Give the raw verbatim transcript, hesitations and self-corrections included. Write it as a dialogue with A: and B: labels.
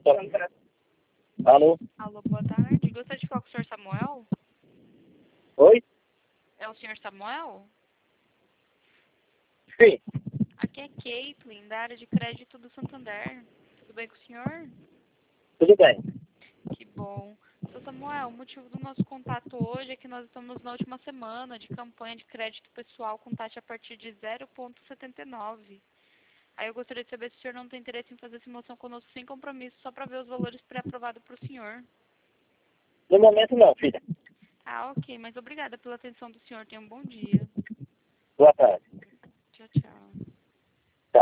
A: Alô?
B: Alô, boa tarde. Gostaria de falar com o senhor Samuel?
A: Oi?
B: É o senhor Samuel?
A: Sim.
B: Aqui é Caitlin, da área de crédito do Santander. Tudo bem com o senhor?
A: Tudo bem.
B: Que bom. Seu Samuel, o motivo do nosso contato hoje é que nós estamos na última semana de campanha de crédito pessoal com taxa a partir de zero vírgula setenta e nove. Aí eu gostaria de saber se o senhor não tem interesse em fazer simulação conosco sem compromisso, só para ver os valores pré-aprovados para o senhor.
A: No momento não, filha.
B: Ah, ok. Mas obrigada pela atenção do senhor. Tenha um bom dia.
A: Boa tarde.
B: Tchau, tchau.